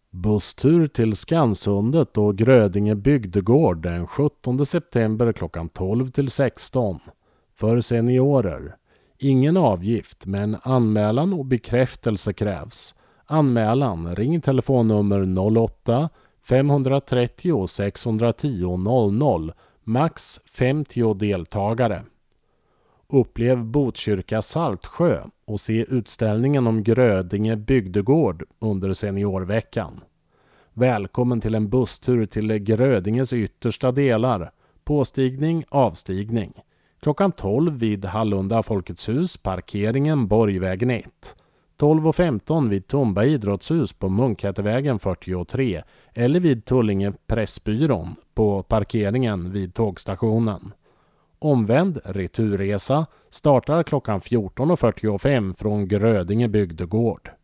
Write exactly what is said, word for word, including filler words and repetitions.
Busstur till Skansundet och Grödinge bygdegård den sjuttonde september klockan tolv till sexton. För seniorer. Ingen avgift, men anmälan och bekräftelse krävs. Anmälan, ring telefonnummer noll åtta fem tre noll sex ett noll noll noll, max femtio deltagare. Upplev Botkyrka Saltsjö och se utställningen om Grödinge bygdegård under seniorveckan. Välkommen till en busstur till Grödinges yttersta delar. Påstigning, avstigning. Klockan tolv vid Hallunda Folkets hus, parkeringen Borgvägen ett. tolv och femton vid Tumba idrottshus på Munkhättevägen fyrtiotre eller vid Tullinge Pressbyrån på parkeringen vid tågstationen. Omvänd returresa startar klockan fjorton och fyrtiofem från Grödinge bygdegård.